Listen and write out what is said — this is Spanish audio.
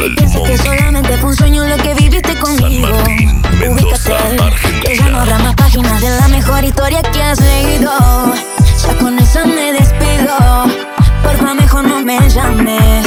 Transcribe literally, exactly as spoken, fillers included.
El Piensa que Monkey. solamente fue un sueño lo que viviste conmigo. San Martín, Mendoza, Ubícate, que ya no Argentina. habrá más páginas de la mejor historia que has leído. Ya con eso me despido. Porfa, mejor no me llames.